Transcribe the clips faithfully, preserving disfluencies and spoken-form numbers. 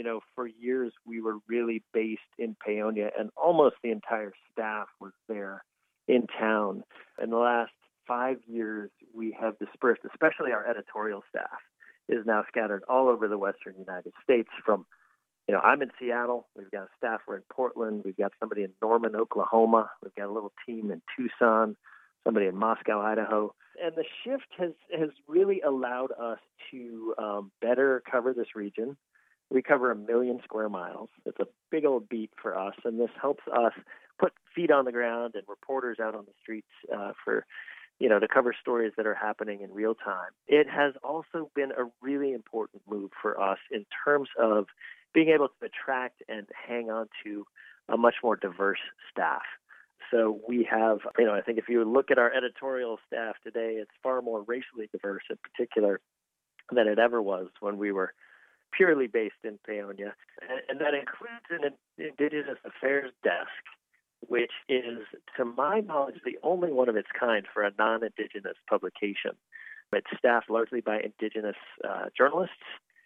you know, for years we were really based in Paonia, and almost the entire staff was there in town. In the last five years, we have dispersed, especially our editorial staff is now scattered all over the western United States. From, you know, I'm in Seattle. We've got staff we're in Portland. We've got somebody in Norman, Oklahoma. We've got a little team in Tucson, somebody in Moscow, Idaho. And the shift has, has really allowed us to um, better cover this region. We cover a million square miles. It's a big old beat for us, and this helps us put feet on the ground and reporters out on the streets uh, for, you know, to cover stories that are happening in real time. It has also been a really important move for us in terms of being able to attract and hang on to a much more diverse staff. So we have, you know, I think if you look at our editorial staff today, it's far more racially diverse in particular than it ever was when we were purely based in Paonia. And, and that includes an Indigenous Affairs desk, which is, to my knowledge, the only one of its kind for a non-Indigenous publication. It's staffed largely by Indigenous uh, journalists,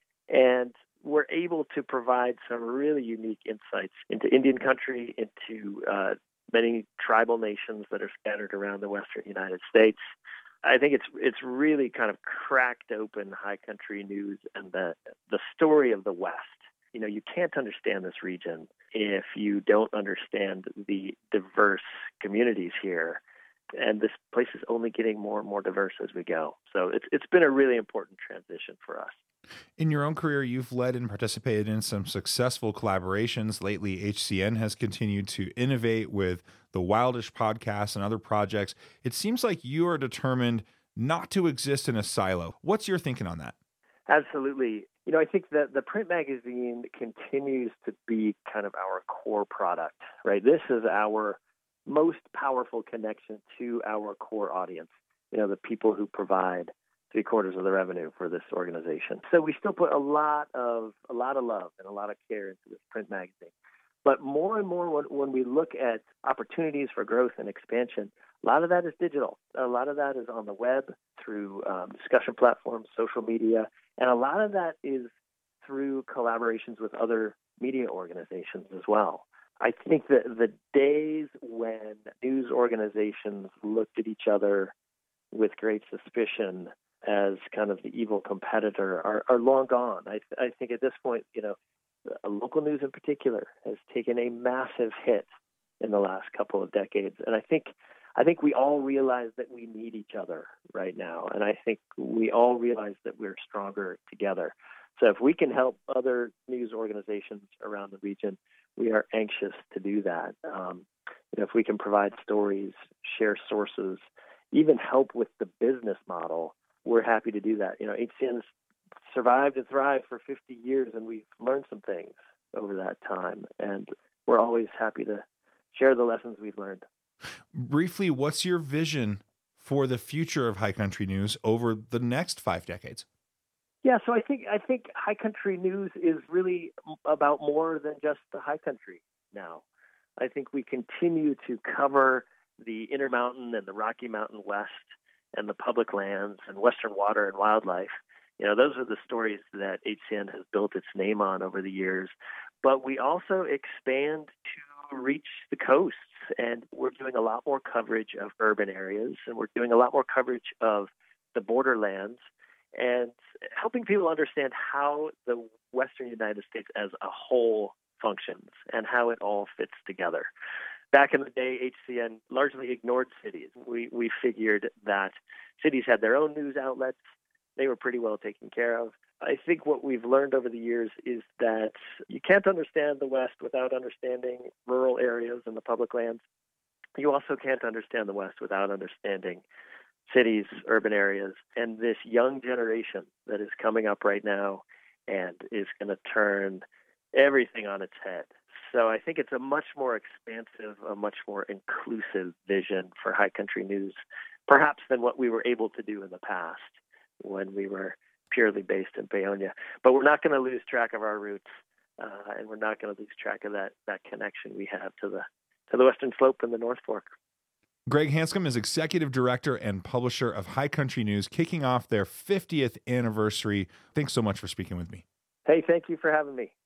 and we're able to provide some really unique insights into Indian country, into uh, many tribal nations that are scattered around the western United States. I think it's it's really kind of cracked open high country news and the the story of the West. You know, you can't understand this region if you don't understand the diverse communities here. And this place is only getting more and more diverse as we go. So it's it's been a really important transition for us. In your own career, you've led and participated in some successful collaborations. Lately, H C N has continued to innovate with the Wildish podcast and other projects. It seems like you are determined not to exist in a silo. What's your thinking on that? Absolutely. You know, I think that the print magazine continues to be kind of our core product, right? This is our most powerful connection to our core audience, you know, the people who provide three quarters of the revenue for this organization. So we still put a lot of a lot of love and a lot of care into this print magazine. But more and more when, when we look at opportunities for growth and expansion, a lot of that is digital. A lot of that is on the web through um, discussion platforms, social media, and a lot of that is through collaborations with other media organizations as well. I think that the days when news organizations looked at each other with great suspicion as kind of the evil competitor are, are long gone. I, I think at this point, you know, local news in particular has taken a massive hit in the last couple of decades. And I think I think we all realize that we need each other right now. And I think we all realize that we're stronger together. So if we can help other news organizations around the region, we are anxious to do that. Um, you know, if we can provide stories, share sources, even help with the business model, we're happy to do that. You know, H C N's survived and thrived for fifty years, and we've learned some things over that time. And we're always happy to share the lessons we've learned. Briefly, what's your vision for the future of High Country News over the next five decades? Yeah, so I think I think High Country News is really about more than just the High Country now. I think we continue to cover the Intermountain and the Rocky Mountain West and the public lands and Western water and wildlife. You know, those are the stories that H C N has built its name on over the years. But we also expand to reach the coasts, and we're doing a lot more coverage of urban areas, and we're doing a lot more coverage of the borderlands, and helping people understand how the Western United States as a whole functions and how it all fits together. Back in the day, H C N largely ignored cities. We we figured that cities had their own news outlets. They were pretty well taken care of. I think what we've learned over the years is that you can't understand the West without understanding rural areas and the public lands. You also can't understand the West without understanding cities, urban areas, and this young generation that is coming up right now and is going to turn everything on its head. So I think it's a much more expansive, a much more inclusive vision for High Country News, perhaps than what we were able to do in the past when we were purely based in Paonia. But we're not going to lose track of our roots, uh, and we're not going to lose track of that that connection we have to the to the Western Slope and the North Fork. Greg Hanscom is executive director and publisher of High Country News, kicking off their fiftieth anniversary. Thanks so much for speaking with me. Hey, thank you for having me.